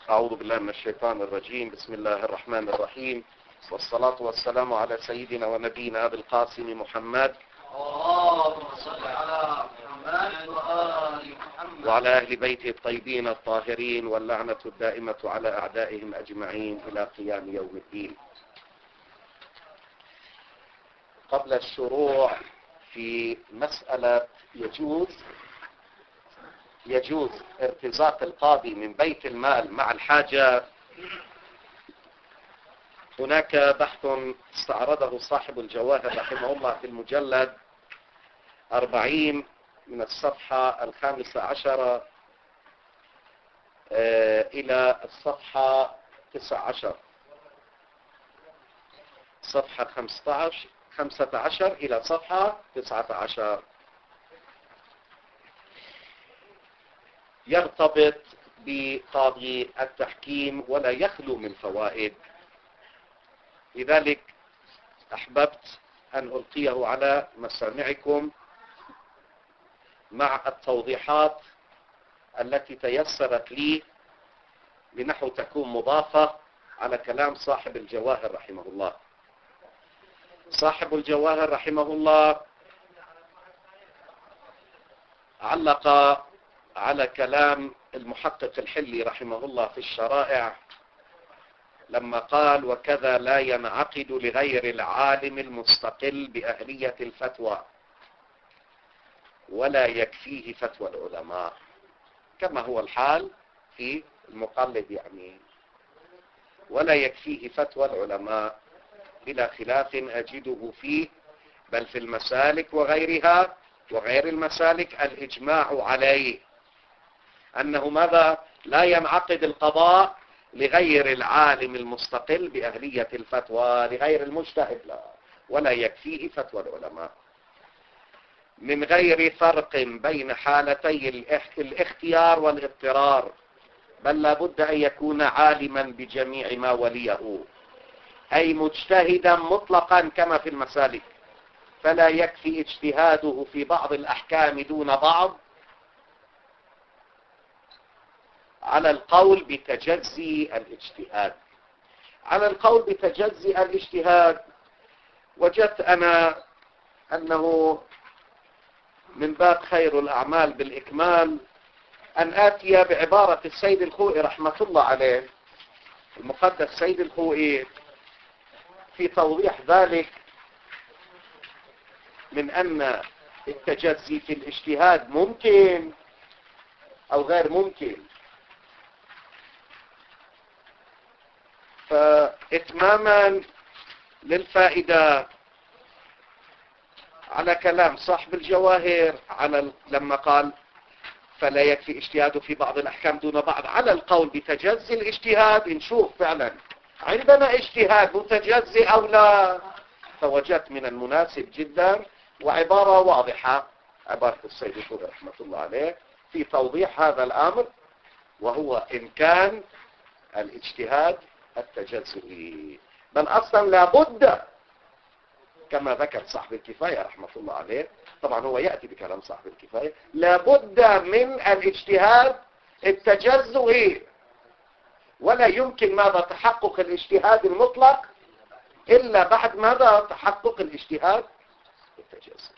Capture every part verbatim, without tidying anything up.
أعوذ بالله من الشيطان الرجيم. بسم الله الرحمن الرحيم، والصلاة والسلام على سيدنا ونبينا أبي القاسم محمد اللهم صل على محمد وآل محمد وعلى أهل بيته الطيبين الطاهرين، واللعنة الدائمة على أعدائهم أجمعين إلى قيام يوم الدين. قبل الشروع في مسألة يجوز يجوز ارتزاق القاضي من بيت المال مع الحاجة، هناك بحث استعرضه صاحب الجواهر رحمه الله في المجلد أربعين من الصفحة الخامسة عشر إلى الصفحة تسعة عشر، صفحة خمسة عشر إلى صفحة تسعة عشر، يرتبط بقاضي التحكيم ولا يخلو من فوائد. لذلك أحببت أن ألقيه على مسامعكم مع التوضيحات التي تيسرت لي لنحو تكون مضافة على كلام صاحب الجواهر رحمه الله. صاحب الجواهر رحمه الله علق على كلام المحقق الحلي رحمه الله في الشرائع لما قال: وكذا لا ينعقد لغير العالم المستقل بأهلية الفتوى ولا يكفيه فتوى العلماء، كما هو الحال في المقلد، يعني ولا يكفيه فتوى العلماء بلا خلاف أجده فيه، بل في المسالك وغيرها وغير المسالك الإجماع عليه أنه ماذا؟ لا ينعقد القضاء لغير العالم المستقل بأهلية الفتوى، لغير المجتهد لا، ولا يكفيه فتوى العلماء، من غير فرق بين حالتي الاختيار والاضطرار، بل لا بد أن يكون عالما بجميع ما وليه، أي مجتهدا مطلقا كما في المسالك، فلا يكفي اجتهاده في بعض الأحكام دون بعض، على القول بتجزي الاجتهاد. على القول بتجزي الاجتهاد وجدت أنا أنه من باب خير الأعمال بالإكمال أن آتي بعبارة السيد الخوئي رحمة الله عليه، المقدس سيد الخوئي، في توضيح ذلك من أن التجزي في الاجتهاد ممكن أو غير ممكن. فإتماما للفائدة على كلام صاحب الجواهر على لما قال فلا يكفي اجتهاده في بعض الأحكام دون بعض، على القول بتجزي الاجتهاد، نشوف فعلا عندنا اجتهاد متجزي أو لا. فوجدت من المناسب جدا وعبارة واضحة، عبارة السيد الخوئي رحمة الله عليه في توضيح هذا الأمر، وهو إمكان الاجتهاد التجزئي، بل أصلا لابد كما ذكر صاحب الكفاية رحمة الله عليه، طبعا هو يأتي بكلام صاحب الكفاية، لابد من الاجتهاد التجزئي، ولا يمكن ماذا تحقق الاجتهاد المطلق إلا بعد ماذا تحقق الاجتهاد التجزئي.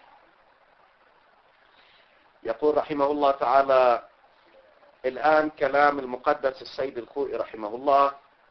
يقول رحمه الله تعالى الآن كلام المقدس السيد الخوئي رحمه الله،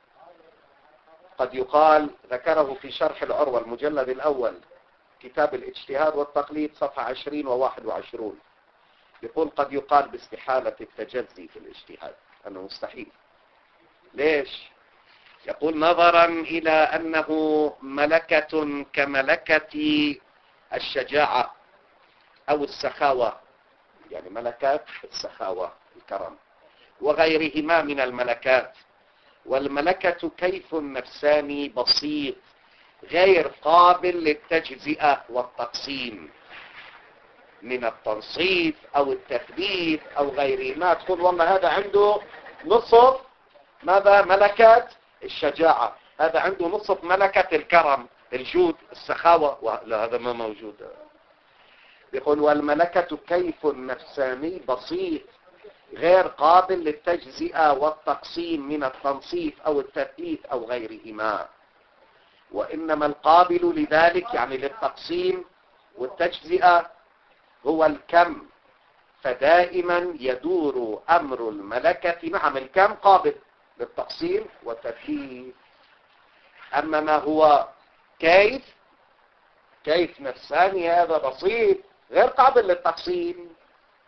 قد يقال ذكره في شرح العروة المجلد الأول كتاب الاجتهاد والتقليد صفحة عشرين وواحد وعشرون، يقول قد يقال باستحالة التجزي في الاجتهاد، أنه مستحيل. ليش؟ يقول نظرا إلى أنه ملكة كملكة الشجاعة أو السخاوة، يعني ملكات السخاوة الكرم وغيرهما من الملكات، والملكة كيف نفساني بسيط غير قابل للتجزئة والتقسيم من التنصيف أو التثبيت أو غيره. ما تقول والله هذا عنده نصف ماذا ملكة الشجاعة، هذا عنده نصف ملكة الكرم الجود السخاوة، لا هذا ما موجود. يقول والملكة كيف نفساني بسيط غير قابل للتجزئة والتقسيم من التنصيف أو التثليث أو غيرهما، وإنما القابل لذلك يعني للتقسيم والتجزئة هو الكم، فدائما يدور أمر الملكة. نعم الكم قابل للتقسيم والتثليث، أما ما هو كيف كيف نفساني هذا بسيط غير قابل للتقسيم.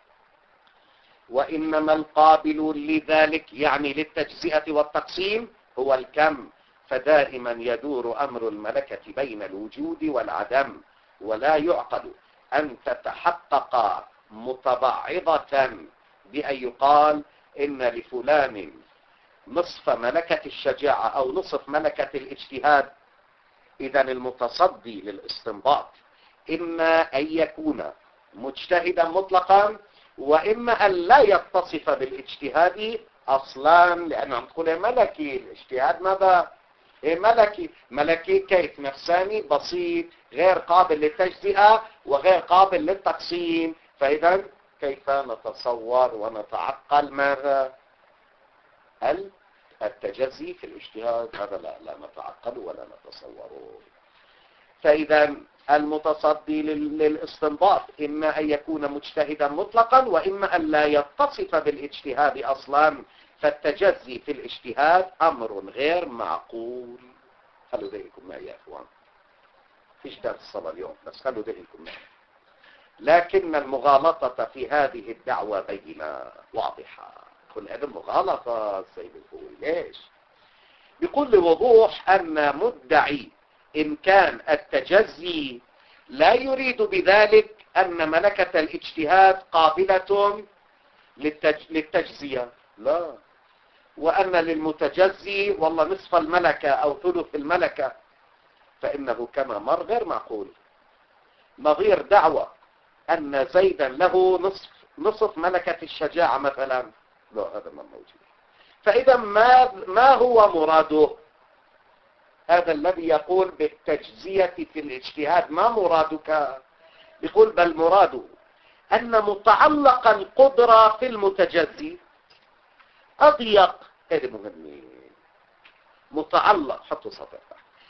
وإنما القابل لذلك يعني للتجزئة والتقسيم هو الكم، فدائما يدور أمر الملكة بين الوجود والعدم، ولا يعقل أن تتحقق متبعضة بأن يقال إن لفلان نصف ملكة الشجاعة أو نصف ملكة الاجتهاد. إذا المتصدي للاستنباط إما أن يكون مجتهدا مطلقا، وإما أن لا يتصف بالاجتهاد أصلا، لأنه نقول ملكي الاجتهاد ماذا؟ إيه ملكي؟ ملكي كيف نفساني بسيط غير قابل للتجزئة وغير قابل للتقسيم، فإذا كيف نتصور ونتعقل ماذا؟ التجزي في الاجتهاد، هذا لا, لا نتعقل ولا نتصوره. فإذا المتصدي للاستنباط إما أن يكون مجتهدا مطلقا، وإما أن لا يتصف بالاجتهاد أصلا، فالتجزي في الاجتهاد أمر غير معقول. خلوا ذهنكم معي يا أخوان، فيش درس الصلاة اليوم بس خلوا ذهنكم معي. لكن المغالطة في هذه الدعوة بينة واضحة. كل هذا مغالطة السيد الخوي. ليش؟ بكل وضوح أن مدعي إمكان التجزي لا يريد بذلك أن ملكة الاجتهاد قابلة للتج... للتجزية، لا، وأن للمتجزي والله نصف الملكة أو ثلث الملكة، فإنه كما مر غير معقول. نظير دعوة أن زيدا له نصف نصف ملكة الشجاعة مثلا، لا هذا ما موجود. فإذا ما ما هو مراده هذا الذي يقول بالتجزية في الاجتهاد؟ ما مرادك؟ يقول بل مراده أن متعلق القدرة في المتجزي أضيق. هذه مهمة. متعلق حطوا سطر.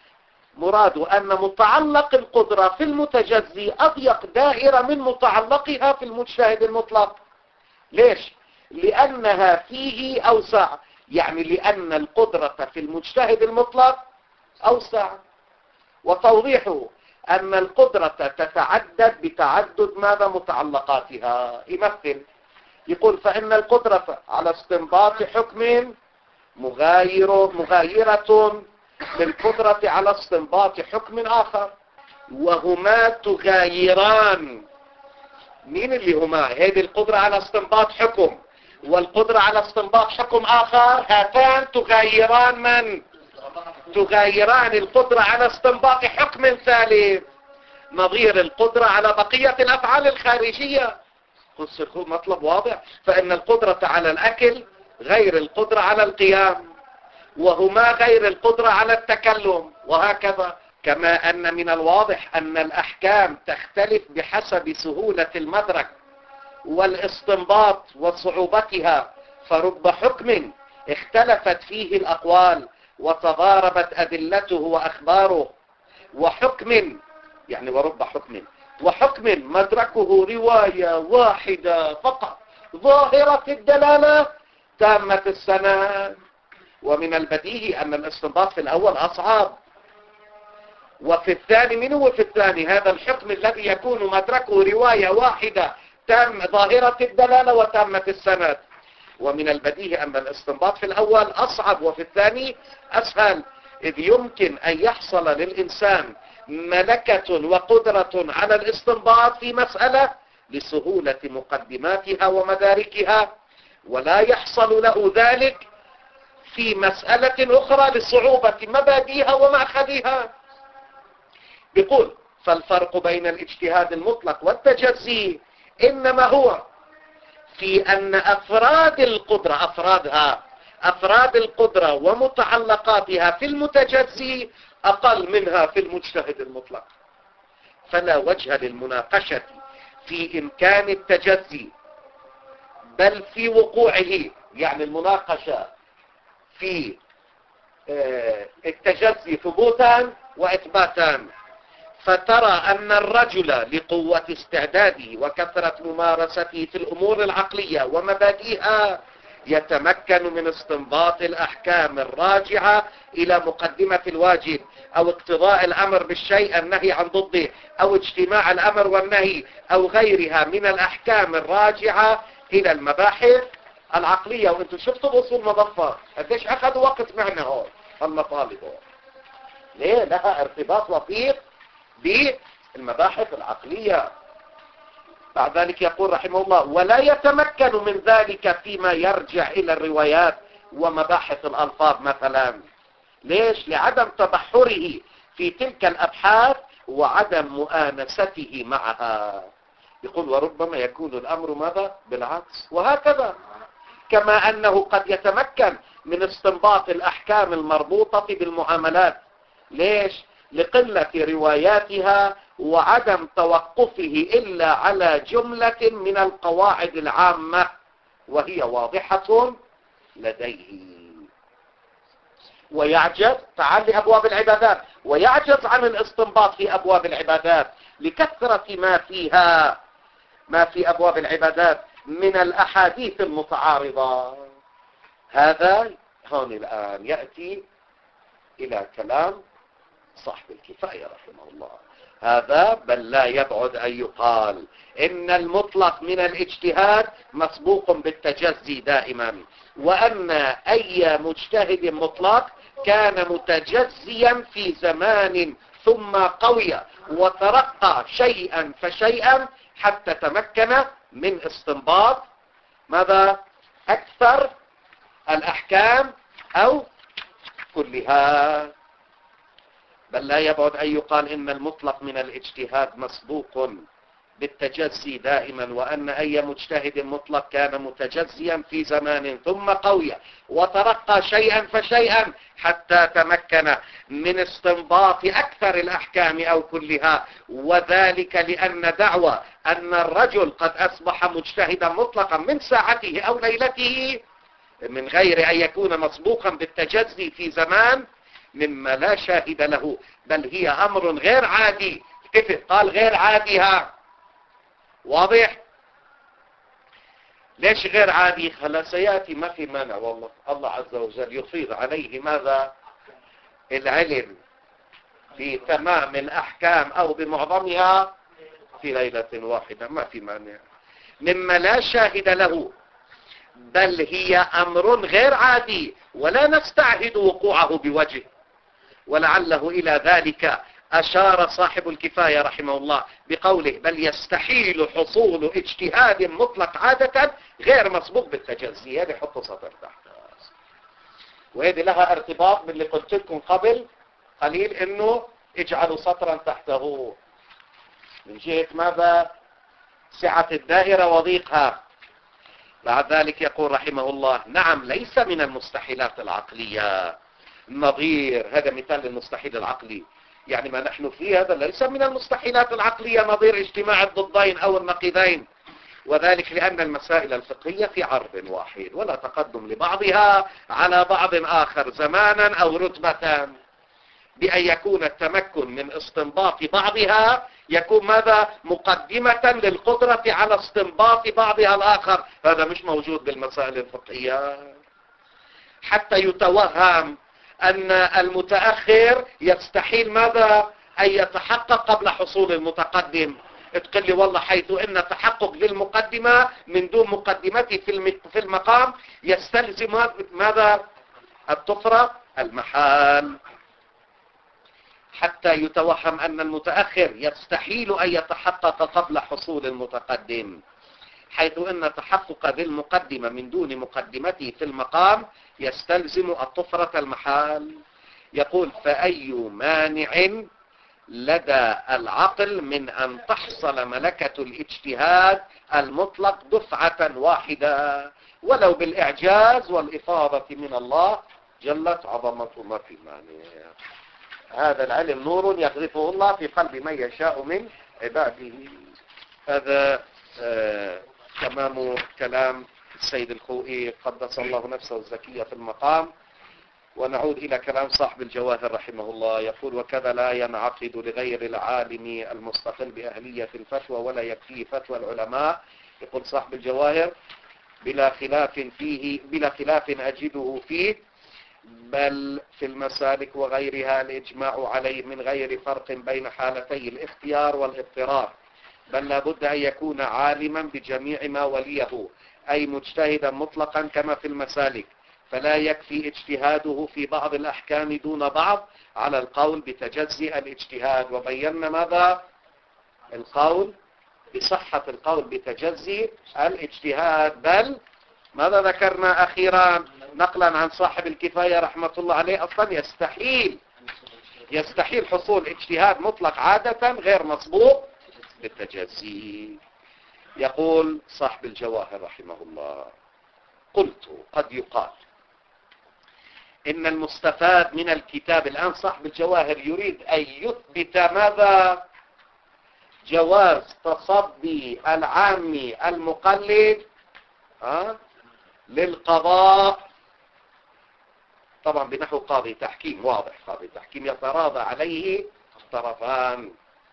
مراده أن متعلق القدرة في المتجزي أضيق دائرة من متعلقها في المجتهد المطلق. ليش؟ لأنها فيه أوسع، يعني لأن القدرة في المجتهد المطلق أوسع. وتوضيحه أن القدرة تتعدد بتعدد ماذا؟ متعلقاتها. يمثل يقول فإن القدرة على استنباط حكم مغاير مغايرة للقدرة على استنباط حكم آخر، وهما تغايران. مين اللي هما؟ هذه القدرة على استنباط حكم والقدرة على استنباط حكم آخر، هاتان تغايران من؟ تغايران القدرة على استنباط حكم ثالث، نظير القدرة على بقية الأفعال الخارجية. مطلب واضح. فإن القدرة على الأكل غير القدرة على القيام، وهما غير القدرة على التكلم، وهكذا. كما أن من الواضح أن الأحكام تختلف بحسب سهولة المدرك والاستنباط وصعوبتها، فرب حكم اختلفت فيه الأقوال وتضاربت أدلته وأخباره، وحكم يعني ورب حكم وحكم مدركه رواية واحدة فقط ظاهرة الدلالة تامة السند. ومن البديهي أن الاستنباط في الأول أصعب، وفي الثاني من هو في الثاني هذا الحكم الذي يكون مدركه رواية واحدة تام ظاهرة الدلالة وتامة السند. ومن البديهي أن الاستنباط في الأول أصعب وفي الثاني أسهل، إذ يمكن أن يحصل للإنسان ملكة وقدرة على الاستنباط في مسألة لسهولة مقدماتها ومداركها، ولا يحصل له ذلك في مسألة أخرى لصعوبة مبادئها ومأخذها. يقول فالفرق بين الاجتهاد المطلق والتجزي إنما هو في أن أفراد القدرة أفرادها أفراد القدرة ومتعلقاتها في المتجزي أقل منها في المجتهد المطلق، فلا وجه للمناقشة في إمكان التجزي بل في وقوعه، يعني المناقشة في التجزي ثبوتا وإثباتا. فترى أن الرجل لقوة استعداده وكثرة ممارسته في الأمور العقلية ومبادئها يتمكن من استنباط الأحكام الراجعة إلى مقدمة الواجب أو اقتضاء الأمر بالشيء النهي عن ضده أو اجتماع الأمر والنهي أو غيرها من الأحكام الراجعة إلى المباحث العقلية. وانتم شفتوا بأصول مضفة قديش أخذوا وقت معنا هون المطالب هون. ليه؟ لها ارتباط وثيق بالمباحث العقلية. بعد ذلك يقول رحمه الله: ولا يتمكن من ذلك فيما يرجع إلى الروايات ومباحث الألفاظ مثلا. ليش؟ لعدم تبحره في تلك الأبحاث وعدم مؤانسته معها. يقول: وربما يكون الأمر ماذا؟ بالعكس. وهكذا كما أنه قد يتمكن من استنباط الأحكام المربوطة بالمعاملات. ليش؟ لقلة رواياتها وعدم توقفه إلا على جملة من القواعد العامة وهي واضحة لديه. ويعجز تعال لأبواب العبادات، ويعجز عن الاستنباط في أبواب العبادات لكثرة ما فيها ما في أبواب العبادات من الأحاديث المتعارضة. هذا هون الآن يأتي إلى كلام صاحب الكفاية رحمه الله. هذا بل لا يبعد أن يقال إن المطلق من الاجتهاد مسبوق بالتجزي دائما، وأن أي مجتهد مطلق كان متجزيا في زمان ثم قوي وترقى شيئا فشيئا حتى تمكن من استنباط ماذا؟ أكثر الأحكام أو كلها. بل لا يبعد أن يقال إن المطلق من الاجتهاد مسبوق بالتجزي دائما، وأن أي مجتهد مطلق كان متجزيا في زمان ثم قوي وترقى شيئا فشيئا حتى تمكن من استنباط أكثر الأحكام أو كلها. وذلك لأن دعوى أن الرجل قد أصبح مجتهدا مطلقا من ساعته أو ليلته من غير أن يكون مسبوقا بالتجزي في زمان مما لا شاهد له، بل هي أمر غير عادي. كيف قال غير عاديها؟ واضح؟ ليش غير عادي؟ هلا سيأتي، ما في مانع والله. الله عز وجل يفيض عليه ماذا؟ العلم في تمام الأحكام أو بمعظمها في ليلة واحدة، ما في مانع. مما لا شاهد له، بل هي أمر غير عادي ولا نستعهد وقوعه بوجه. ولعله إلى ذلك أشار صاحب الكفاية رحمه الله بقوله: بل يستحيل حصول اجتهاد مطلق عادة غير مسبوق بالتجزي. هذه حطوا سطر تحت، وهذه لها ارتباط باللي قلت لكم قبل قليل انه اجعلوا سطرا تحته من جهة ماذا؟ سعة الدائرة وضيقها. بعد ذلك يقول رحمه الله: نعم، ليس من المستحيلات العقلية نظير. هذا مثال للمستحيل العقلي، يعني ما نحن فيه هذا ليس من المستحيلات العقلية نظير اجتماع الضدين أو النقيضين، وذلك لأن المسائل الفقهية في عرض واحد ولا تقدم لبعضها على بعض آخر زمانا أو رتبة، بأن يكون التمكن من استنباط بعضها يكون ماذا؟ مقدمة للقدرة على استنباط بعضها الآخر. هذا مش موجود بالمسائل الفقهية. حتى يتوهم أن المتأخر يستحيل ماذا؟ أن يتحقق قبل حصول المتقدم. تقول لي والله حيث أن تحقق للمقدمة من دون مقدمتي في المقام يستلزم ماذا؟ الطفرة المحال. حتى يتوهم أن المتأخر يستحيل أن يتحقق قبل حصول المتقدم، حيث أن تحقق ذي المقدمة من دون مقدمته في المقام يستلزم الطفرة المحال. يقول: فأي مانع لدى العقل من أن تحصل ملكة الاجتهاد المطلق دفعة واحدة ولو بالإعجاز والإفاضة من الله جلت عظمته؟ ما في مانع. هذا العلم نور يقذفه الله في قلب من يشاء من عباده. هذا آه تمام كلام السيد الخوئي قدس الله نفسه الزكية في المقام. ونعود إلى كلام صاحب الجواهر رحمه الله، يقول: وكذا لا ينعقد لغير العالم المستقل بأهلية الفتوى ولا يكفيه فتوى العلماء. يقول صاحب الجواهر: بلا خلاف فيه بلا خلاف أجده فيه، بل في المسالك وغيرها الإجماع عليه من غير فرق بين حالتي الاختيار والاضطرار، بل لا بد أن يكون عالما بجميع ما وليه، أي مجتهدا مطلقا كما في المسالك، فلا يكفي اجتهاده في بعض الأحكام دون بعض على القول بتجزئ الاجتهاد. وبينا ماذا؟ القول بصحة القول بتجزئ الاجتهاد. بل ماذا ذكرنا أخيرا نقلا عن صاحب الكفاية رحمة الله عليه؟ أصلا يستحيل يستحيل حصول اجتهاد مطلق عادة غير مسبوق بالتجزي. يقول صاحب الجواهر رحمه الله: قلت قد يقال إن المستفاد من الكتاب. الآن صاحب الجواهر يريد أن يثبت ماذا؟ جواز تصدي العامي المقلد ها للقضاء، طبعا بنحو قاضي تحكيم، واضح قاضي تحكيم يتراضى عليه الطرفان.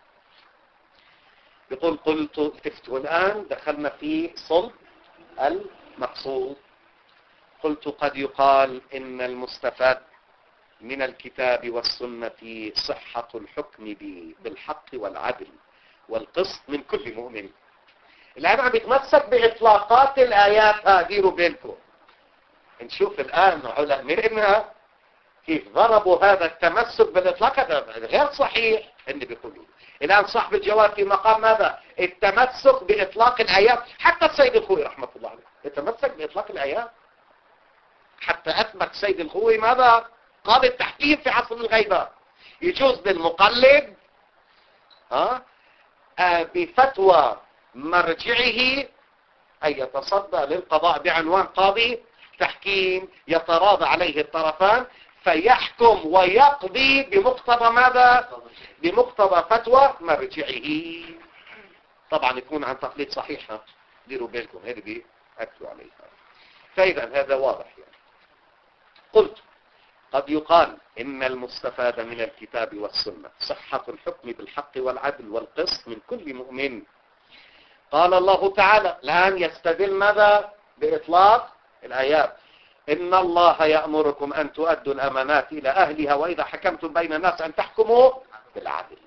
يقول: قلت التفتوا الآن دخلنا في صلب المقصود. قلت قد يقال إن المستفاد من الكتاب والسنة صحة الحكم بالحق والعدل والقسط من كل مؤمن. الآن عم يتمسك بإطلاقات الآيات. هاديروا بينكم نشوف الآن علماء منها كيف ضربوا هذا التمسك بالإطلاق. هذا غير صحيح اللي بيقولوا. الآن صاحب الجواب في مقام ماذا؟ التمسك بإطلاق الآيات. حتى السيد الخوئي رحمة الله عليه يتمسك بإطلاق الآيات، حتى أثبت السيد الخوئي ماذا؟ قاضي التحكيم في عصر الغيبة يجوز للمقلد ها آه بفتوى مرجعه أن يتصدى للقضاء بعنوان قاضي تحكيم يتراضى عليه الطرفان، فيحكم ويقضي بمقتضى ماذا؟ بمقتضى فتوى مرجعه. طبعا يكون عن تقليد صحيحة، ديروا بالكم هذه بيأكدوا عليها. فإذا هذا واضح يعني. قلت قد يقال إن المستفاد من الكتاب والسنة صحة الحكم بالحق والعدل والقسط من كل مؤمن. قال الله تعالى الآن يستدل ماذا؟ بإطلاق الآيات: إن الله يأمركم أن تؤدوا الأمانات إلى أهلها وإذا حكمتم بين الناس أن تحكموا بالعدل.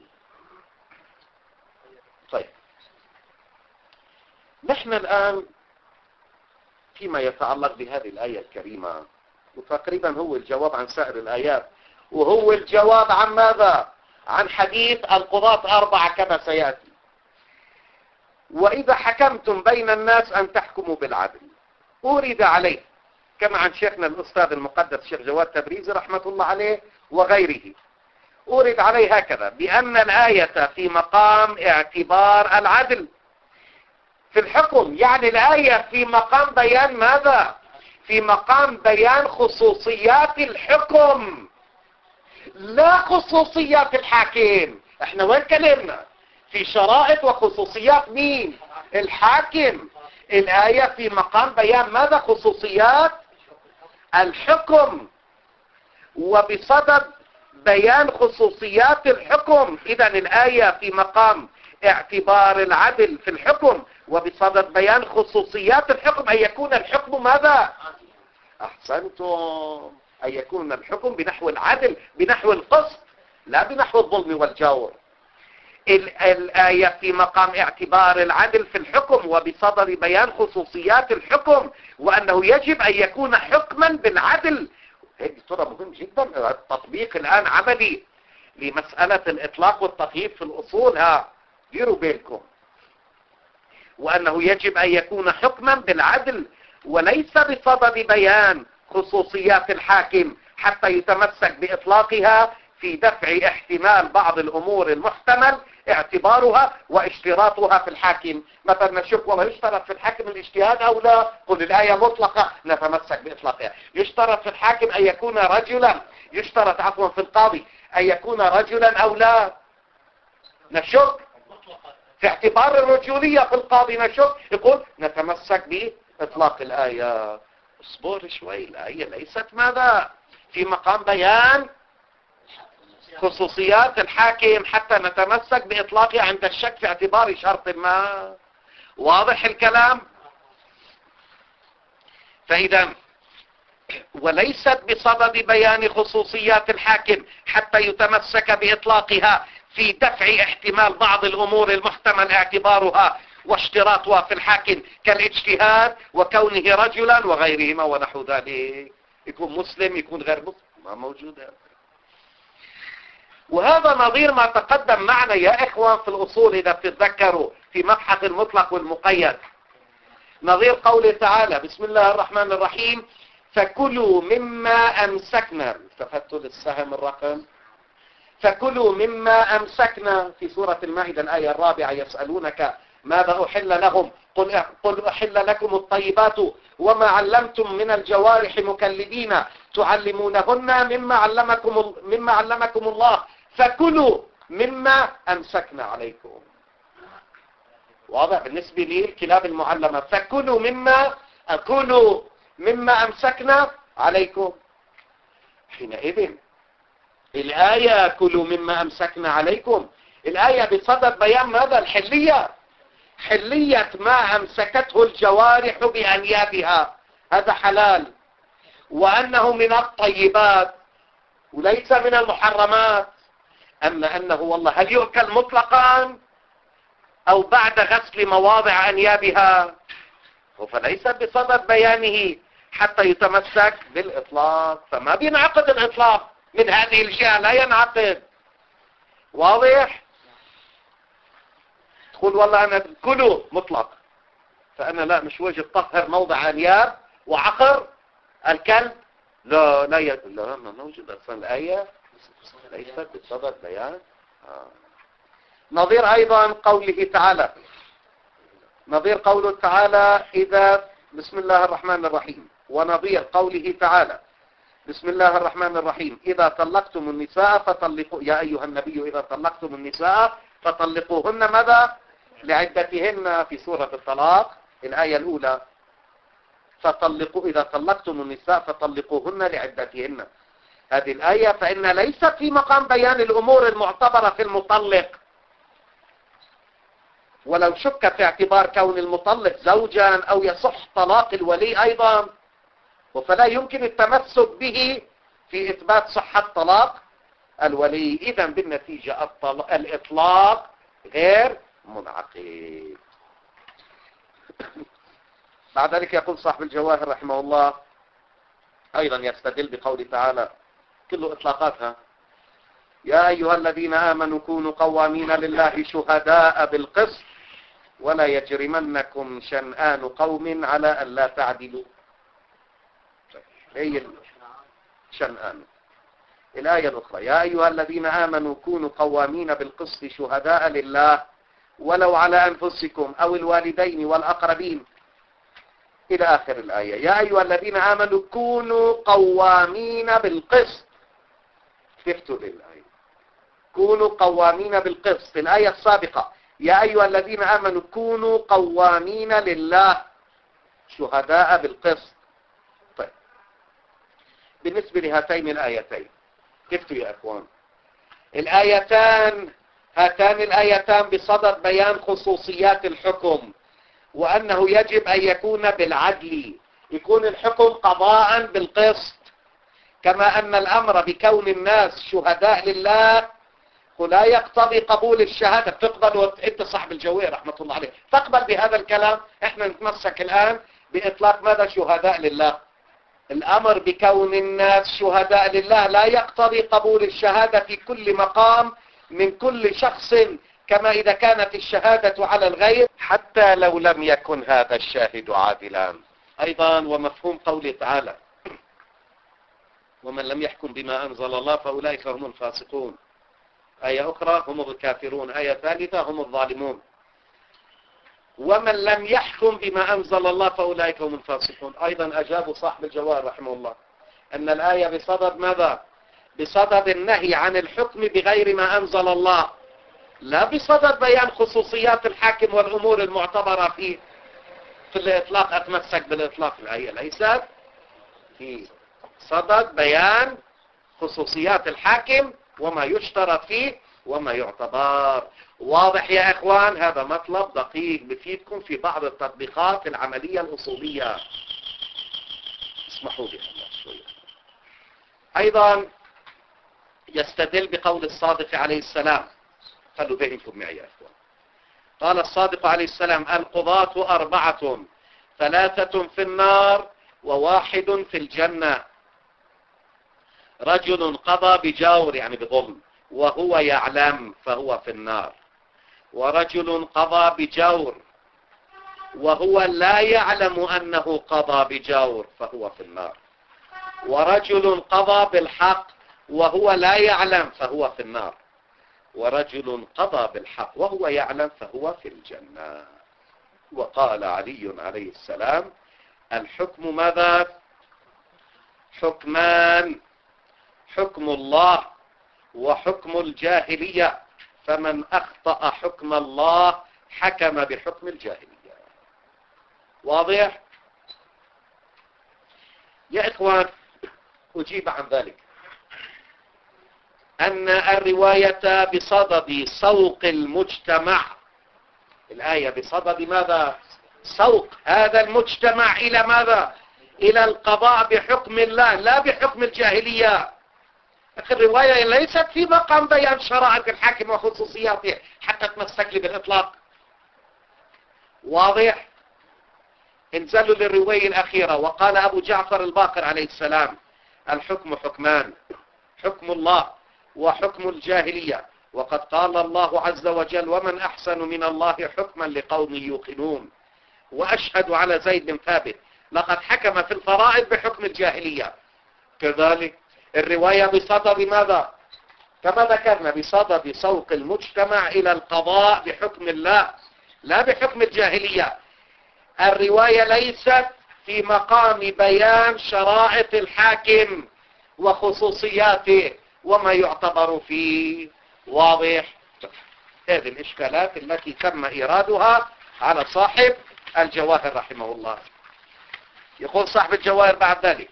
طيب، نحن الآن فيما يتعلق بهذه الآية الكريمة، وتقريبا هو الجواب عن سائر الآيات، وهو الجواب عن ماذا؟ عن حديث القضاة أربعة كما سيأتي: وإذا حكمتم بين الناس أن تحكموا بالعدل. أورد عليه كما عن شيخنا الأستاذ المقدس الشيخ جواد تبريزي رحمة الله عليه وغيره، أورد عليه هكذا: بأن الآية في مقام اعتبار العدل في الحكم. يعني الآية في مقام بيان ماذا؟ في مقام بيان خصوصيات الحكم لا خصوصيات الحاكم. احنا وين كلمنا؟ في شرائط وخصوصيات مين؟ الحاكم. الآية في مقام بيان ماذا؟ خصوصيات الحكم، وبصدد بيان خصوصيات الحكم. إذن الآية في مقام اعتبار العدل في الحكم وبصدد بيان خصوصيات الحكم، أن يكون الحكم ماذا؟ أحسنتم، أن يكون الحكم بنحو العدل، بنحو القسط، لا بنحو الظلم والجور. الآية في مقام اعتبار العدل في الحكم وبصدد بيان خصوصيات الحكم، وأنه يجب أن يكون حكما بالعدل. هذه ترى مهم جدا. التطبيق الآن عملي لمسألة الإطلاق والتقييد في الأصول. ها ديروا بالكم. وأنه يجب أن يكون حكما بالعدل وليس بصدد بيان خصوصيات الحاكم حتى يتمسك بإطلاقها في دفع احتمال بعض الأمور المحتمل اعتبارها واشتراطها في الحاكم. مثلا نشوف والله يشترط في الحاكم الاجتهاد أو لا؟ قل الآية مطلقة نتمسك بإطلاقها. يشترط في الحاكم أن يكون رجلا، يشترط عفوا في القاضي أن يكون رجلا أو لا؟ نشك في اعتبار الرجولية في القاضي، نشك، يقول نتمسك إطلاق الآية. اصبر شوي، الآية ليست ماذا في مقام بيان خصوصيات الحاكم حتى نتمسك بإطلاقها عند الشك في اعتبار شرط ما. واضح الكلام؟ فإذا وليست بصدد بيان خصوصيات الحاكم حتى يتمسك بإطلاقها في دفع احتمال بعض الأمور المحتمل اعتبارها واشتراطها في الحاكم كالاجتهاد وكونه رجلا وغيرهما ونحو ذلك. يكون مسلم يكون غير مسلم، ما موجود هذا. وهذا نظير ما تقدم معنا يا إخوان في الأصول إذا تتذكروا في مبحث المطلق والمقيد. نظير قوله تعالى بسم الله الرحمن الرحيم فكلوا مما أمسكنا، التفتوا للسهم الرقم، فكلوا مما أمسكنا في سورة المائدة الآية الرابعة يسألونك ماذا أحل لهم قل, قل أحل لكم الطيبات وما علمتم من الجوارح مكلبين تعلمونهن مما علمكم, مما علمكم الله فكلوا مما أمسكنا عليكم. واضح بالنسبة لي الكلاب المعلمة، فكلوا مما أكلوا مما أمسكنا عليكم. حينئذ الآية كلوا مما أمسكنا عليكم، الآية بصدد بيان ماذا؟ الحلية، حلية ما أمسكته الجوارح بأنيابها، هذا حلال، وأنه من الطيبات وليس من المحرمات. أما أنه والله هل يؤكل مطلقا أو بعد غسل مواضع أنيابها، فليس بصدد بيانه حتى يتمسك بالإطلاق، فما بينعقد الإطلاق من هذه الجهة، لا ينعقد. واضح؟ تقول والله أنا كله مطلق، فأنا لا مش واجب طهر موضع أنياب وعقر الكلب، لا لا ي... لا ما موجود أصلا الآية ليست بصدد بيان. آه. نظير أيضا قوله تعالى، نظير قوله تعالى إذا بسم الله الرحمن الرحيم، ونظير قوله تعالى بسم الله الرحمن الرحيم إذا طلقتم النساء فطلقوا يا أيها النبي إذا طلقتم النساء فطلقوهن ماذا؟ لعدتهن في سورة الطلاق الآية الأولى، فطلقوا إذا طلقتم النساء فطلقوهن لعدتهن. هذه الآية فإن ليست في مقام بيان الأمور المعتبرة في المطلق، ولو شك في اعتبار كون المطلق زوجا أو يصح طلاق الولي أيضا، فلا يمكن التمسك به في إثبات صحة طلاق الولي. إذا بالنتيجة الإطلاق غير منعقد. بعد ذلك يقول صاحب الجواهر رحمه الله أيضا يستدل بقول تعالى كل إطلاقاتها يا أيها الذين آمنوا كونوا قوامين لله شهداء بالقسط ولا يجرمنكم شنآن قوم على ألا تعدلوا. هي شنآن. الآية الأخرى يا أيها الذين آمنوا كونوا قوامين بالقسط شهداء لله ولو على أنفسكم أو الوالدين والأقربين إلى آخر الآية. يا أيها الذين آمنوا كونوا قوامين بالقسط، كيفتوا للآية كونوا قوامين بالقسط. الآية السابقة يا أيها الذين آمنوا كونوا قوامين لله شهداء بالقسط. طيب بالنسبة لهاتين الآيتين كيفتوا يا أخوان؟ الآيتان هاتان الآيتان بصدد بيان خصوصيات الحكم، وأنه يجب أن يكون بالعدل، يكون الحكم قضاء بالقسط، كما أن الأمر بكون الناس شهداء لله ولا يقتضي قبول الشهادة. تقبل وانت صاحب الجوير رحمة الله عليه تقبل بهذا الكلام؟ احنا نتمسك الآن بإطلاق ماذا؟ شهداء لله. الأمر بكون الناس شهداء لله لا يقتضي قبول الشهادة في كل مقام من كل شخص، كما إذا كانت الشهادة على الغير حتى لو لم يكن هذا الشاهد عادلا. أيضا ومفهوم قوله تعالى ومن لم يحكم بما أنزل الله فأولئك هم الفاسقون. آية أخرى هم الكافرون. آية ثالثة هم الظالمون. ومن لم يحكم بما أنزل الله فأولئك هم الفاسقون. أيضا أجاب صاحب الجواب رحمه الله أن الآية بصدد ماذا؟ بصدد النهي عن الحكم بغير ما أنزل الله، لا بصدد بيان خصوصيات الحاكم والأمور المعتبرة فيه. في الإطلاق أتمسك بالإطلاق، هي ليست في صدد بيان خصوصيات الحاكم وما يشترط فيه وما يعتبر. واضح يا إخوان؟ هذا مطلب دقيق بفيدكم في بعض التطبيقات العملية الأصولية. اسمحوا لي شوية. أيضا يستدل بقول الصادق عليه السلام، خلوا ذهنكم معي يا إخوان. قال الصادق عليه السلام: القضاة أربعة، ثلاثة في النار وواحد في الجنة. رجل قضى بجور يعني بظلم وهو يعلم فهو في النار، ورجل قضى بجور وهو لا يعلم أنه قضى بجور فهو في النار، ورجل قضى بالحق وهو لا يعلم فهو في النار، ورجل قضى بالحق وهو يعلم فهو في الجنة. وقال علي عليه السلام: الحكم ماذا؟ حكمان، حكم الله وحكم الجاهلية، فمن أخطأ حكم الله حكم بحكم الجاهلية. واضح؟ يا إخوان، أجيب عن ذلك أن الرواية بصدد سوق المجتمع، الآية بصدد ماذا؟ سوق هذا المجتمع إلى ماذا؟ إلى القضاء بحكم الله لا بحكم الجاهلية. الرواية ليست في مقام بيان شرائع الحاكم وخصوصياته حتى تمسك لي بالإطلاق. واضح؟ انزلوا للرواية الأخيرة. وقال أبو جعفر الباقر عليه السلام: الحكم حكمان، حكم الله وحكم الجاهلية، وقد قال الله عز وجل: ومن أحسن من الله حكما لقوم يوقنون. وأشهد على زيد بن ثابت لقد حكم في الفرائض بحكم الجاهلية. كذلك الرواية بصدد ماذا؟ كما ذكرنا بصدد سوق المجتمع إلى القضاء بحكم الله لا بحكم الجاهلية. الرواية ليست في مقام بيان شرائع الحاكم وخصوصياته وما يعتبر فيه. واضح؟ هذه الإشكالات التي تم إيرادها على صاحب الجواهر رحمه الله. يقول صاحب الجواهر بعد ذلك: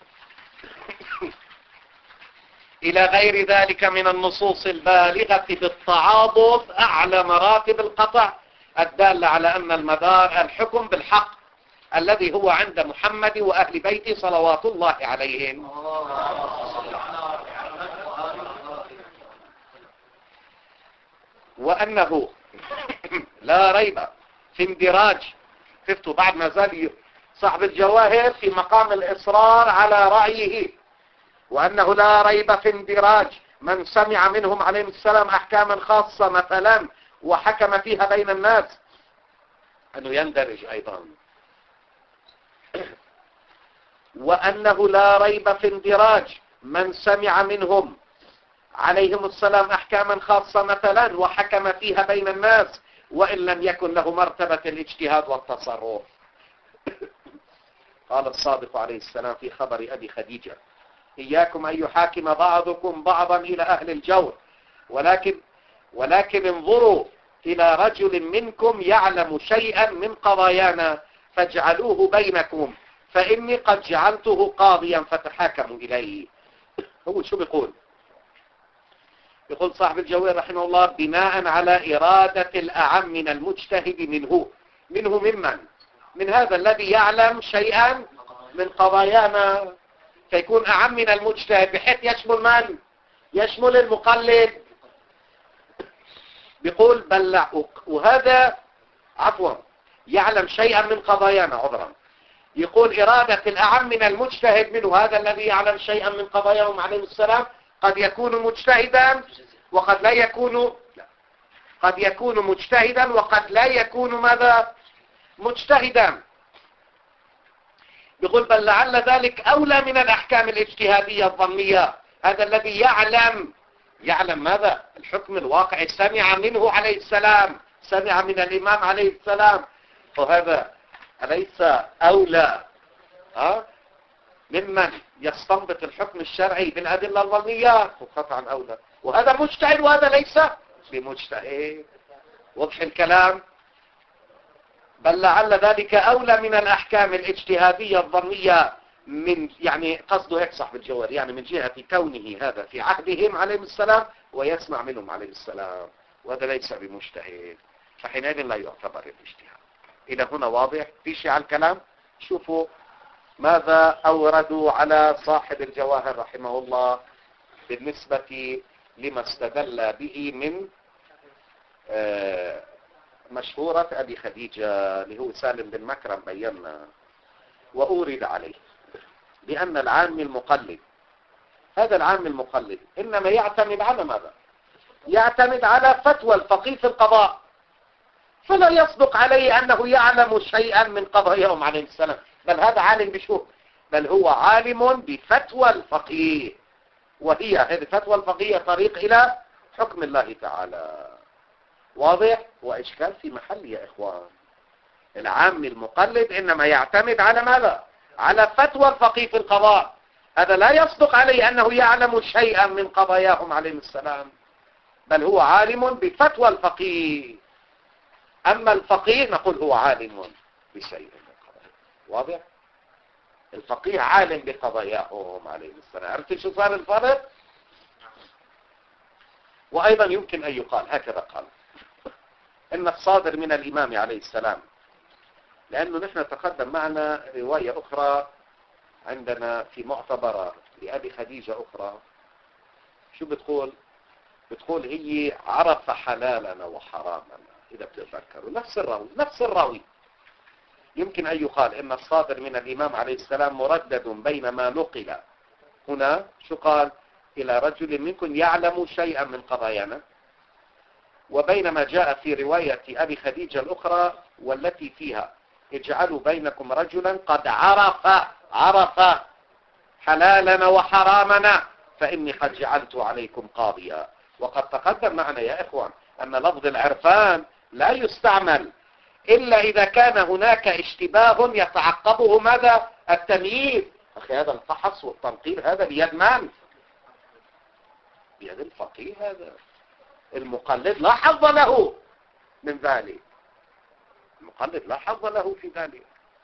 إلى غير ذلك من النصوص البالغة بالتعاضد أعلى مراتب القطع الدالة على أن المدار الحكم بالحق الذي هو عند محمد وأهل بيته صلوات الله عليهم. وأنه لا ريب في اندراج، شفتوا بعد ما زال صاحب الجواهر في مقام الإصرار على رأيه، وأنه لا ريب في اندراج من سمع منهم عليهم السلام أحكاما خاصة مثلا وحكم فيها بين الناس، أنه يندرج أيضا. وأنه لا ريب في اندراج من سمع منهم عليهم السلام أحكاما خاصة مثلا وحكم فيها بين الناس وإن لم يكن له مرتبة الاجتهاد والتصرف. قال الصادق عليه السلام في خبر أبي خديجة: إياكم أن يحاكم بعضكم بعضا إلى أهل الجور، ولكن ولكن انظروا إلى رجل منكم يعلم شيئا من قضايانا فاجعلوه بينكم فإني قد جعلته قاضيا فتحاكموا إليه. هو شو بيقول؟ يقول صاحب الجواهر رحمه الله: بناء على إرادة الأعم من المجتهد منه منه ممن من هذا الذي يعلم شيئا من قضايانا، فيكون أعم من المجتهد بحيث يشمل من؟ يشمل المقلد. بيقول بلع، وهذا عفوا يعلم شيئا من قضايانا عذرا. يقول إرادة الأعم من المجتهد منه هذا الذي يعلم شيئا من قضاياهم عليه السلام قد يكون مجتهدا وقد لا يكون لا. قد يكون مجتهدا وقد لا يكون ماذا؟ مجتهدا. يقول بل لعل ذلك أولى من الأحكام الاجتهادية الظنية. هذا الذي يعلم يعلم ماذا؟ الحكم الواقعي، سمع منه عليه السلام، سمع من الإمام عليه السلام، وهذا أليس أولى ها ممن يستنبط الحكم الشرعي بالأدلة الظنية؟ قطعا أولى. وهذا مجتهد وهذا ليس بمجتهد. واضح الكلام؟ بل لعل ذلك أولى من الأحكام الاجتهادية الظنية، من يعني قصده هيك صاحب الجوهر، يعني من جهة كونه هذا في عهدهم عليهم السلام ويسمع منهم عليهم السلام، وهذا ليس بمجتهد، فحينئذ لا يعتبر الاجتهاد. إلى هنا واضح؟ في شيء على الكلام؟ شوفوا ماذا أوردوا على صاحب الجواهر رحمه الله بالنسبة لما استدل به من مشهورة أبي خديجة اللي هو سالم بن مكرم بينا. وأورد عليه بأن العام المقلد، هذا العام المقلد إنما يعتمد على ماذا؟ يعتمد على فتوى الفقيه في القضاء، فلا يصدق عليه أنه يعلم شيئا من قضاياهم عليه السلام، بل هذا عالم بشو؟ بل هو عالم بفتوى الفقيه، وهي هذه فتوى الفقيه طريق إلى حكم الله تعالى. واضح؟ وإشكال في محل يا إخوان. العام المقلد إنما يعتمد على ماذا؟ على فتوى الفقيه في القضاء، هذا لا يصدق عليه أنه يعلم شيئا من قضاياهم عليهم السلام، بل هو عالم بفتوى الفقيه. أما الفقيه نقول هو عالم بشيء من قضاياهم. واضح؟ الفقيه عالم بقضاياهم عليهم السلام. عرفت شو صار الفرق؟ وأيضا يمكن أن يقال هكذا قال إن الصادر من الإمام عليه السلام، لأنه نحن تقدم معنا رواية أخرى عندنا في معتبرة لأبي خديجة أخرى، شو بتقول؟ بتقول هي عرف حلالنا وحرامنا، إذا بتتذكروا نفس الراوي نفس الراوي. يمكن أن يقال إن الصادر من الإمام عليه السلام مردد بين ما نقل هنا، شو قال؟ إلى رجل منكم يعلم شيئا من قضايانا، وبينما جاء في رواية أبي خديجة الأخرى والتي فيها اجعلوا بينكم رجلا قد عرف عرف حلالنا وحرامنا فإني قد جعلت عليكم قاضيا. وقد تقدم معنا يا إخوان أن لفظ العرفان لا يستعمل إلا إذا كان هناك اشتباه يتعقبه ماذا؟ التمييز. أخي هذا الفحص والتنقيب هذا بيد من؟ بيد الفقيه. هذا المقلد لا حظ له من ذلك، المقلد لا حظ له في ذلك.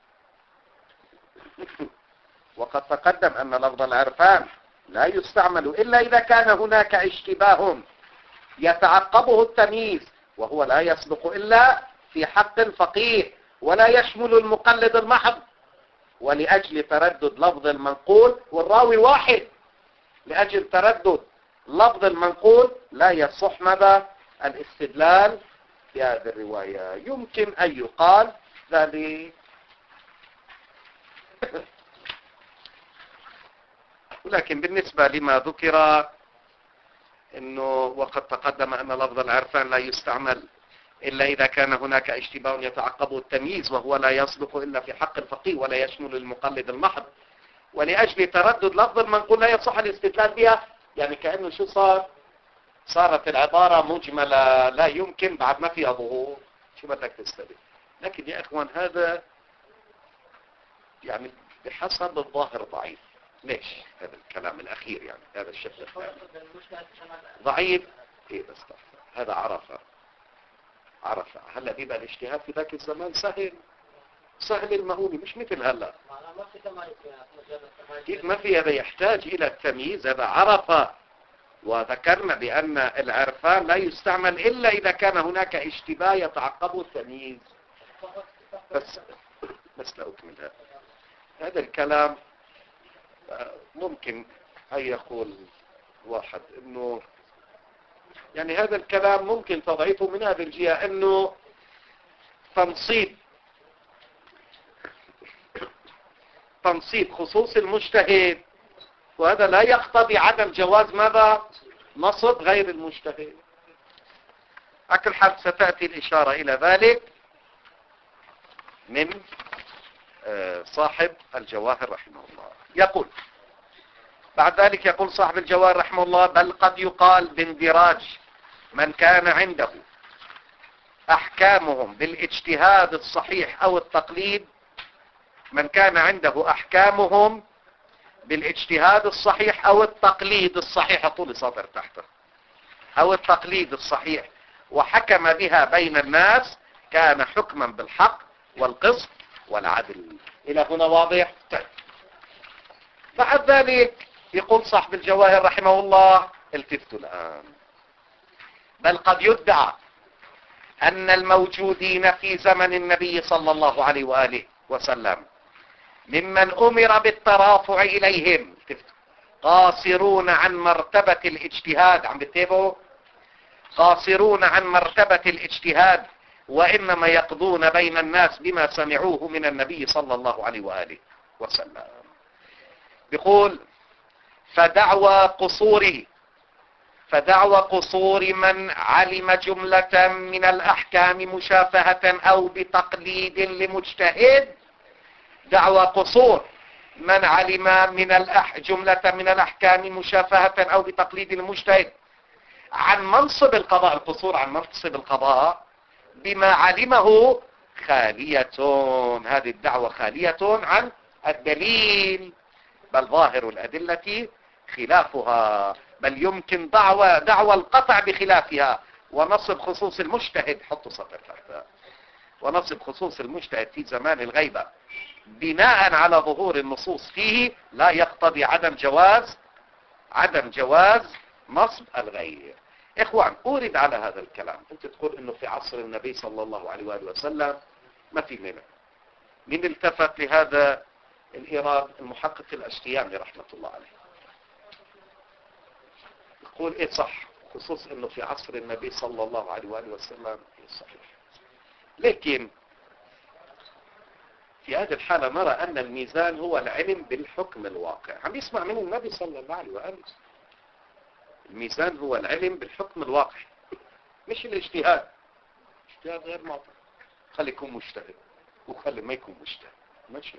وقد تقدم أن لفظ العرفان لا يستعمل إلا إذا كان هناك اشتباه يتعقبه التمييز، وهو لا يصدق إلا في حق الفقيه ولا يشمل المقلد المحض. ولأجل تردد لفظ المنقول والراوي واحد، لأجل تردد لفظ المنقول لا يصح ماذا؟ الاستدلال بهذه الرواية. يمكن أن يقال ذلك. ولكن بالنسبة لما ذكر إنه وقد تقدم أن لفظ العرفان لا يستعمل إلا إذا كان هناك اشتباه يتعقبه التمييز، وهو لا يصدق إلا في حق الفقيه ولا يشمل المقلد المحض. ولأجل تردد لفظ المنقول لا يصح الاستدلال بها، يعني كأنه شو صار؟ صارت العبارة مجملة لا يمكن بعد ما فيها ظهور، شو بدك تستدل؟ لكن يا إخوان هذا يعني بحسب الظاهر ضعيف. ليش هذا الكلام الأخير؟ يعني هذا الشكل ضعيف. إيه بس هذا عرفة عرفة هلا بيبقى الاجتهاد في ذاك الزمان سهل سهل المهولي، مش مثل هلا. كيف ما في؟ هذا يحتاج إلى التمييز. هذا عرفة، وذكرنا بأن العرفان لا يستعمل إلا إذا كان هناك اشتباه يتعقبه التمييز. بس بس لا أكمل هذا هذا الكلام. ممكن أن يقول واحد إنه يعني هذا الكلام ممكن تضعيفه من هذه الجهة، إنه تنصيب تنصيب خصوص المجتهد، وهذا لا يقتضي عدم جواز ماذا؟ نصب غير المجتهد. على كل حال ستأتي الإشارة إلى ذلك من صاحب الجواهر رحمه الله. يقول بعد ذلك، يقول صاحب الجواهر رحمه الله: بل قد يقال باندراج من كان عنده أحكامهم بالاجتهاد الصحيح أو التقليد، من كان عنده أحكامهم بالاجتهاد الصحيح أو التقليد الصحيح، طول سطر تحته، أو التقليد الصحيح، وحكم بها بين الناس، كان حكما بالحق والقسط والعدل. إلى هنا واضح؟ طيب. بعد ذلك يقول صاحب الجواهر رحمه الله، التفتوا الآن، بل قد يدعى أن الموجودين في زمن النبي صلى الله عليه وآله وسلم ممن أمر بالترافع إليهم قاصرون عن مرتبة الاجتهاد، عم بتتابعوا؟ قاصرون عن مرتبة الاجتهاد، وإنما يقضون بين الناس بما سمعوه من النبي صلى الله عليه وآله وسلم. بيقول فدعوى قصوره فدعوى قصور من علم جملة من الأحكام مشافهة أو بتقليد لمجتهد، دعوى قصور من علم من الأح جملة من الأحكام مشافهة أو بتقليد المجتهد عن منصب القضاء، القصور عن منصب القضاء بما علمه خالية، هذه الدعوة خالية عن الدليل، بل ظاهر الأدلة خلافها، بل يمكن دعوة دعوة القطع بخلافها، ونصب خصوص المجتهد، حطوا سطر تحتها، ونصب خصوص المجتهد في زمان الغيبة بناء على ظهور النصوص فيه لا يقتضي عدم جواز عدم جواز نصب الغير. اخوان، اورد على هذا الكلام، انت تقول انه في عصر النبي صلى الله عليه وآله وسلم ما في منع. من التفت لهذا الإيراد؟ المحقق الأشتياني رحمة الله عليه يقول ايه صح، خصوص انه في عصر النبي صلى الله عليه وآله وسلم، ايه صحيح، لكن في هذه الحالة نرى أن الميزان هو العلم بالحكم الواقع. عم يسمع من النبي صلى الله عليه وآله. الميزان هو العلم بالحكم الواقع، مش الاجتهاد. اجتهاد غير معطى، خلي يكون مجتهد وخلي ما يكون مجتهد، ماشي.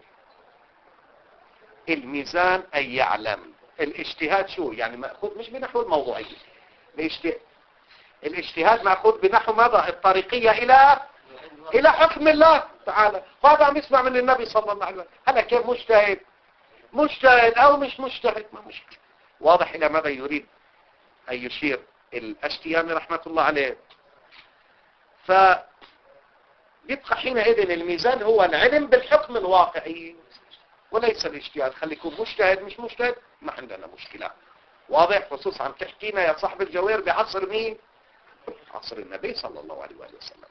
الميزان أن يعلم. الاجتهاد شو يعني؟ مأخوذ مش بنحو الموضوعية. الاجتهاد الاجتهاد مأخوذ بنحو ماذا؟ الطريقية إلى إلى حكم الله تعالى. فهذا عم يسمع من النبي صلى الله عليه وسلم. هلا كيف مجتهد؟ مجتهد أو مش مجتهد ما مشكلة. واضح إلى ماذا يريد أن يشير الأشتياني رحمة الله عليه. فيبقى حينئذ الميزان هو العلم بالحكم الواقعي وليس الاجتهاد. خلي يكون مجتهد مش مجتهد ما عندنا مشكلة. واضح؟ خصوصا عم تحكينا يا صاحب الجوير بعصر مين؟ عصر النبي صلى الله عليه وآله وسلم.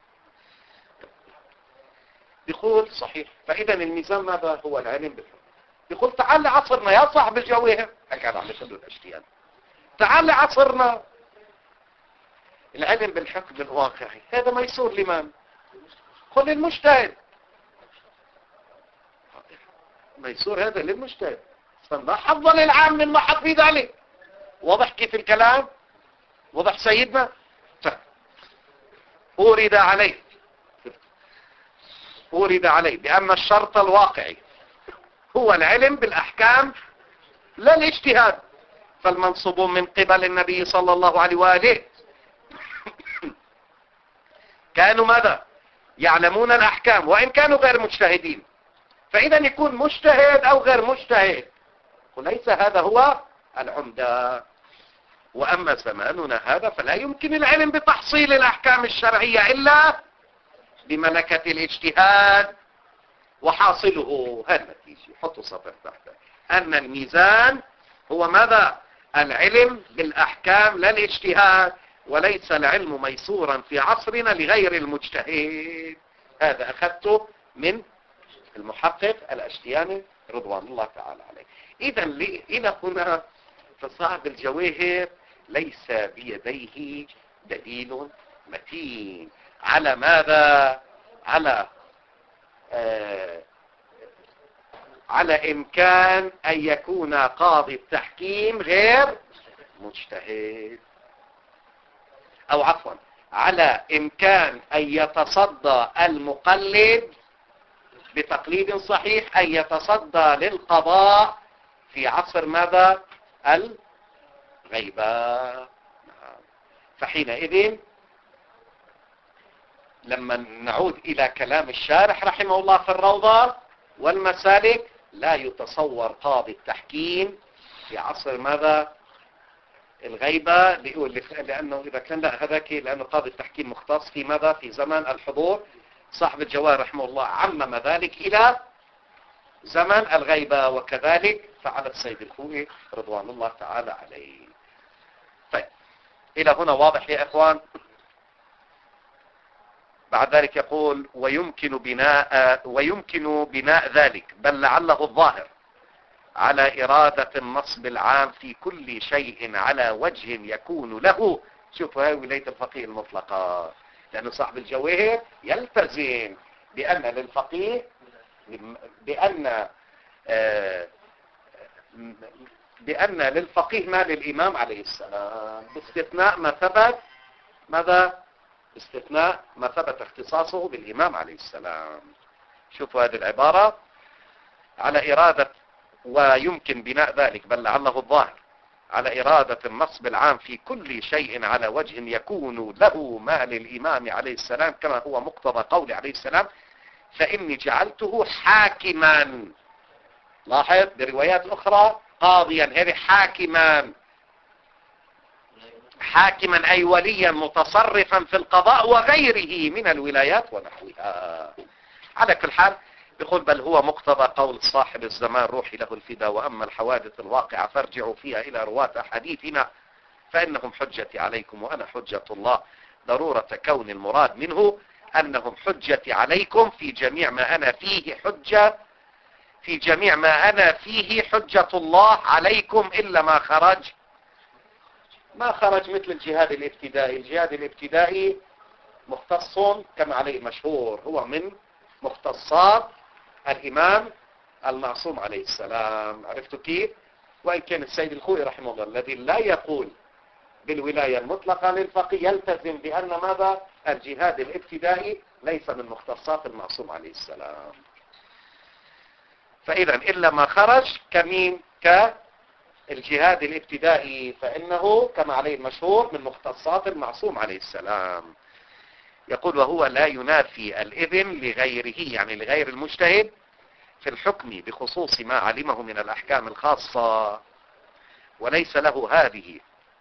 يقول صحيح، فإذا الميزان ماذا؟ هو العلم بالحكم. يقول تعال لعصرنا يا صاحب الجوير، هكذا عم يقولوا الأشتيان، تعال لعصرنا العلم بالحكم الواقعي هذا ميسور لمن؟ قل للمجتهد. ميسور هذا للمجتهد، فما حظ للعام من ما حظ في ذلك. واضح كيف الكلام؟ واضح سيدنا؟ أورد عليه أورد عليه بأن الشرط الواقعي هو العلم بالأحكام لا الاجتهاد، فالمنصوب من قبل النبي صلى الله عليه وآله كانوا ماذا؟ يعلمون الأحكام وإن كانوا غير مجتهدين. فإذا يكون مجتهد أو غير مجتهد وليس هذا هو العمدة. وأما زماننا هذا فلا يمكن العلم بتحصيل الأحكام الشرعية إلا بملكة الاجتهاد، وحاصله هالنتيجة حطوا سطر تحته أن الميزان هو ماذا؟ العلم بالأحكام لا الاجتهاد، وليس العلم ميسورا في عصرنا لغير المجتهد. هذا أخذته من المحقق الأشتياني رضوان الله تعالى عليه. إذا إلى هنا فصاحب الجواهر ليس بيديه دليل متين على ماذا؟ على آه على إمكان أن يكون قاضي التحكيم غير مجتهد، أو عفوا على إمكان أن يتصدى المقلد بتقليد صحيح أن يتصدى للقضاء في عصر ماذا؟ الغيبة. فحينئذ لما نعود إلى كلام الشارح رحمه الله في الروضة والمسالك، لا يتصور قاضي التحكيم في عصر ماذا؟ الغيبة، بيقول لأنه إذا كان لا هذاك لأنه قاضي التحكيم مختص في ماذا؟ في زمان الحضور صاحب الجواهر رحمه الله عمم ذلك إلى زمن الغيبة، وكذلك فعل السيد الخوئي رضوان الله تعالى عليه. طيب إلى هنا واضح يا إخوان؟ بعد ذلك يقول ويمكن بناء ويمكن بناء ذلك بل لعله الظاهر على إرادة النصب العام في كل شيء على وجه يكون له. شوفوا هاي ولاية الفقيه المطلقة، لأن صاحب الجواهر يلتزم بأن للفقيه بأن بأن للفقيه ما للإمام عليه السلام، باستثناء ما ثبت ماذا؟ باستثناء ما ثبت اختصاصه بالإمام عليه السلام. شوفوا هذه العبارة، على إرادة ويمكن بناء ذلك بل لعله الظاهر على إرادة النصب العام في كل شيء على وجه يكون له ما للإمام عليه السلام كما هو مقتضى قول عليه السلام فإني جعلته حاكما. لاحظ بروايات أخرى قاضيا، هذه حاكما، حاكما أي وليا متصرفا في القضاء وغيره من الولايات ونحوها. على كل حال يقول بل هو مقتضى قول صاحب الزمان روحي له الفدا، وأما الحوادث الواقعة فارجعوا فيها إلى رواة أحاديثنا فإنهم حجتي عليكم وأنا حجة الله، ضرورة كون المراد منه أنهم حجتي عليكم في جميع ما أنا فيه حجة في جميع ما أنا فيه حجة الله عليكم إلا ما خرج ما خرج مثل الجهاد الابتدائي. الجهاد الابتدائي مختص كما عليه مشهور، هو من مختصات الإمام المعصوم عليه السلام. عرفتوا كيف؟ وإن كان السيد الخوئي رحمه الله الذي لا يقول بالولاية المطلقة للفقيه يلتزم بأن ماذا؟ الجهاد الابتدائي ليس من مختصات المعصوم عليه السلام. فإذا إلا ما خرج كمين كالجهاد الابتدائي فإنه كما عليه المشهور من مختصات المعصوم عليه السلام. يقول وهو لا ينافي الإذن لغيره، يعني لغير المجتهد في الحكم بخصوص ما علمه من الأحكام الخاصة، وليس له هذه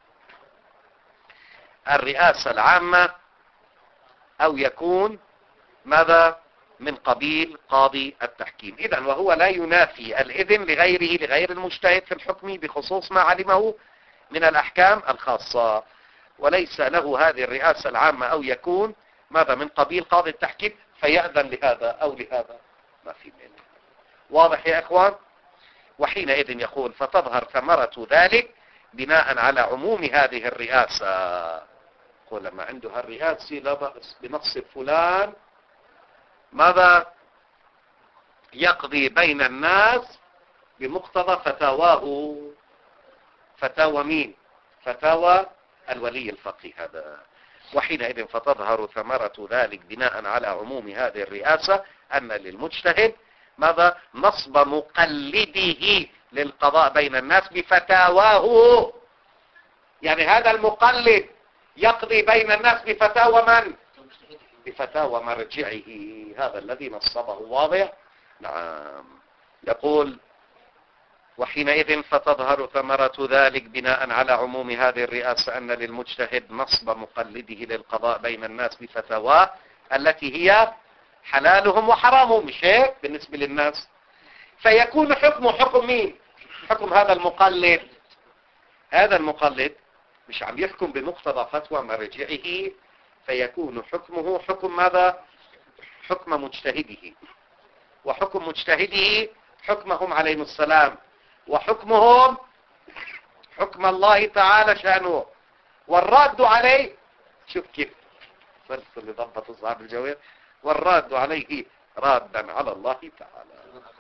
الرئاسة العامة أو يكون ماذا من قبيل قاضي التحكيم. إذا وهو لا ينافي الإذن لغيره لغير المجتهد في الحكم بخصوص ما علمه من الأحكام الخاصة، وليس له هذه الرئاسة العامة أو يكون ماذا من قبيل قاضي التحكيم فيأذن لهذا أو لهذا، ما في منه. واضح يا إخوان؟ وحينئذ يقول فتظهر ثمرة ذلك بناء على عموم هذه الرئاسة. يقول لما عنده هالرئاسة لا بأس بنصب فلان ماذا يقضي بين الناس بمقتضى فتاواه. فتاوى مين؟ فتاوى الولي الفقيه هذا. وحينئذ فتظهر ثمرة ذلك بناء على عموم هذه الرئاسة أن للمجتهد ماذا نصب مقلده للقضاء بين الناس بفتاواه. يعني هذا المقلد يقضي بين الناس بفتاوى من؟ بفتاوى مرجعه، هذا الذي نصبه. واضح؟ نعم. يقول وحينئذ فتظهر ثمرة ذلك بناء على عموم هذه الرئاسة أن للمجتهد نصب مقلده للقضاء بين الناس بفتاواه التي هي حلالهم وحرامهم، مش هيك بالنسبة للناس؟ فيكون حكمه حكم مين؟ حكم هذا المقلد. هذا المقلد مش عم يحكم بمقتضى فتوى مرجعه، فيكون حكمه حكم ماذا؟ حكم مجتهده، وحكم مجتهده حكمهم عليهم السلام، وحكمهم حكم الله تعالى شأنه، والراد عليه شوف كيف فرص اللي ضبط صاحب الجواب، والراد عليه رادا على الله تعالى.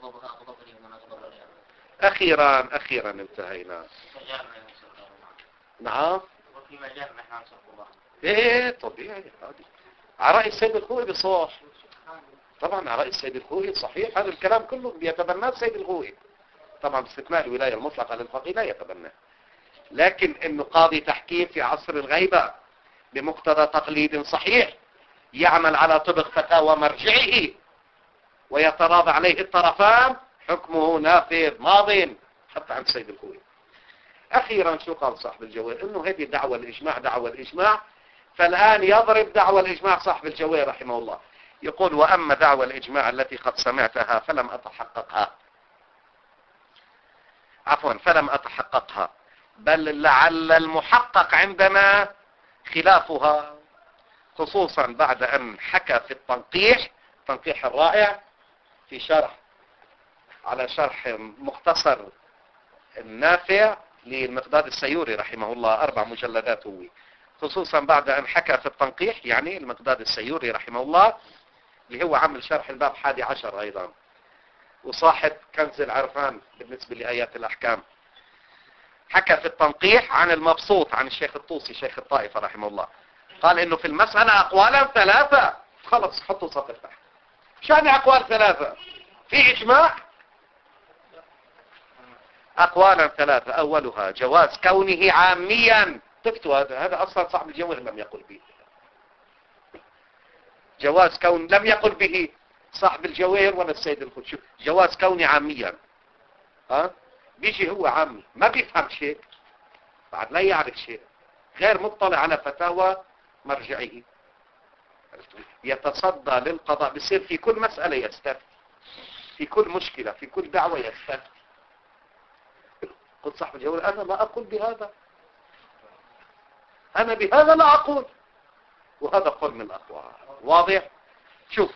أخيرا أخيرا انتهينا. نعم وفي مجال نحن ننصر الله. ايه طبيعي هذه على رأي السيد الخوئي بصوح. طبعا على رأي السيد الخوئي صحيح، هذا الكلام كله بيتبناه السيد الخوئي طبعا باستثناء الولاية المطلقة للفقيه لا يتبناه. لكن انه قاضي تحكيم في عصر الغيبة بمقتضى تقليد صحيح يعمل على طبق فتاوى مرجعه ويتراضى عليه الطرفان حكمه نافذ ماض حتى عند السيد الخوئي. اخيرا شو قال صاحب الجوير؟ انه هذه دعوة الاجماع دعوة الاجماع، فالان يضرب دعوة الاجماع صاحب الجوير رحمه الله يقول وأما دعوى الإجماع التي قد سمعتها فلم أتحققها، عفوا فلم أتحققها، بل لعل المحقق عندنا خلافها، خصوصا بعد أن حكى في التنقيح، تنقيح الرائع في شرح على شرح مختصر النافع للمقداد السيوري رحمه الله، أربع مجلدات هو، خصوصا بعد أن حكى في التنقيح، يعني المقداد السيوري رحمه الله اللي هو عمل شرح الباب حادي عشر أيضا، وصاحب كنز العرفان بالنسبة لآيات الأحكام. حكى في التنقيح عن المبسوط عن الشيخ الطوسي شيخ الطائفة رحمه الله، قال إنه في المسألة أقوالا ثلاثة. خلص حطوا سطر تحت، شان أقوال ثلاثة في إجماع؟ أقوالا ثلاثة، أولها جواز كونه عاميا. تكتوا هذا، هذا أصلا صاحب الجوهر لم يقل به. جواز كون لم يقل به صاحب الجوهر ولا السيد الخدشي، جواز كوني عاميا. ها بيجي هو عامي ما بيفهم شيء، بعد لا يعرف شيء، غير مطلع على فتاوى مرجعه، يتصدى للقضاء، بصير في كل مسألة يستفتي، في كل مشكلة، في كل دعوة يستفتي. قل صاحب الجوهر أنا لا أقول بهذا، أنا بهذا لا أقول، وهذا قول من الأقوال. واضح؟ شوف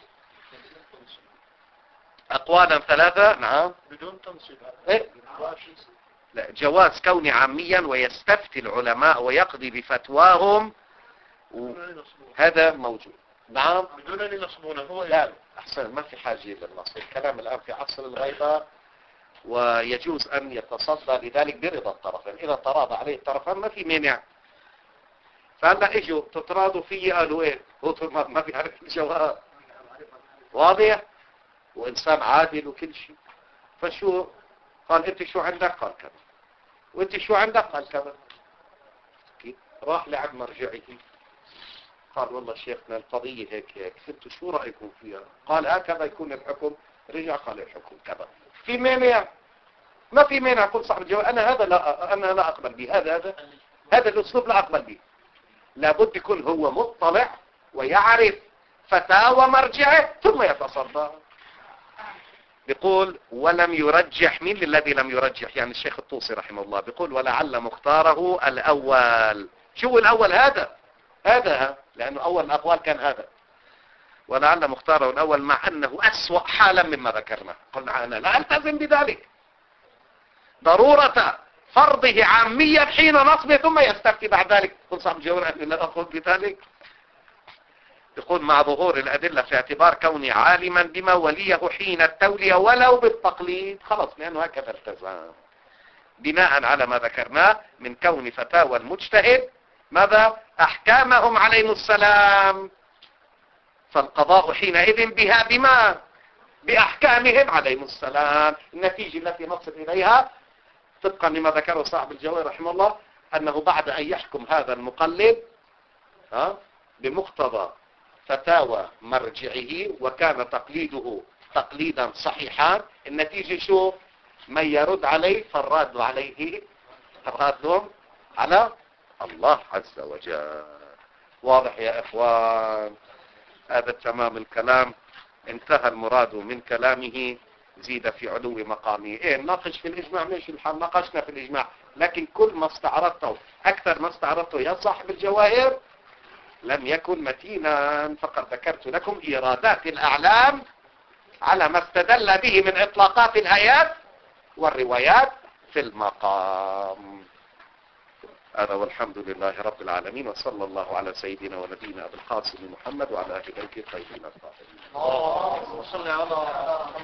أقوالا ثلاثة. نعم بدون تنصيب. إيه؟ لا، جواز كوني عاميا ويستفتي العلماء ويقضي بفتواهم، هذا موجود. نعم بدون أن ينصبونه هو. لا أحسن، ما في حاجة للنصب، الكلام الآن في عصر الغيبة، ويجوز أن يتصدى لذلك برضا الطرفين، إذا تراضى عليه الطرفين ما في مانع. فهلا اجوا تتراضوا فيه، قالوا ايه هو ما بيعرف الجواب. واضح؟ وإنسان عادل وكل شيء، فشو قال انت شو عندك؟ قال كذا. وانت شو عندك؟ قال كذا. راح لعند مرجعه، قال والله شيخنا القضية هيك هيك، انتوا شو رأيكم فيها؟ قال هكذا يكون الحكم. رجع قال الحكم كذا. في مانع؟ ما في مانع. كل صاحب الجواب انا هذا لا انا لا اقبل به، هذا هذا هذا الاسلوب لا اقبل به. لابد يكون هو مطلع ويعرف فتاوى مرجعه ثم يتصدى. بيقول ولم يرجح. مين الذي لم يرجح؟ يعني الشيخ الطوسي رحمه الله بيقول ولعل مختاره الأول. شو الأول؟ هذا هذا لأنه أول الأقوال كان هذا. ولعل مختاره الأول مع أنه أسوأ حالا مما ذكرنا. قلنا أنا لا ألتزم بذلك، ضرورة فرضه عاميا حين نصبه ثم يستفتي بعد ذلك. قل صاحب الجوهر أني لا أقول بذلك. يقول مع ظهور الأدلة في اعتبار كوني عالما بما وليه حين التولية ولو بالتقليد. خلص، لأنه هكذا التزام بناء على ما ذكرناه من كون فتاوى المجتهد ماذا؟ أحكامهم عليهم السلام، فالقضاء حينئذ بها بما؟ بأحكامهم عليهم السلام. النتيجة التي نصل إليها طبقا لما ذكره صاحب الجوهر رحمه الله أنه بعد أن يحكم هذا المقلد ها بمقتضى فتاوى مرجعه وكان تقليده تقليدا صحيحا، النتيجة شو؟ من يرد عليه فالراد عليه الراد على الله عز وجل. واضح يا إخوان؟ هذا تمام الكلام، انتهى المراد من كلامه، زيد في علو مقامه. ايه نناقش في الإجماع، ماشي الحال، ناقشنا في الإجماع، لكن كل ما استعرضته أكثر ما استعرضته يا صاحب الجواهر لم يكن متينا. فقد ذكرت لكم إيرادات الأعلام على ما استدل به من إطلاقات الآيات والروايات في المقام. هذا والحمد لله رب العالمين، وصلى الله على سيدنا ونبينا أبي القاسم محمد وعلى آله بيته الطيبين الطاهرين.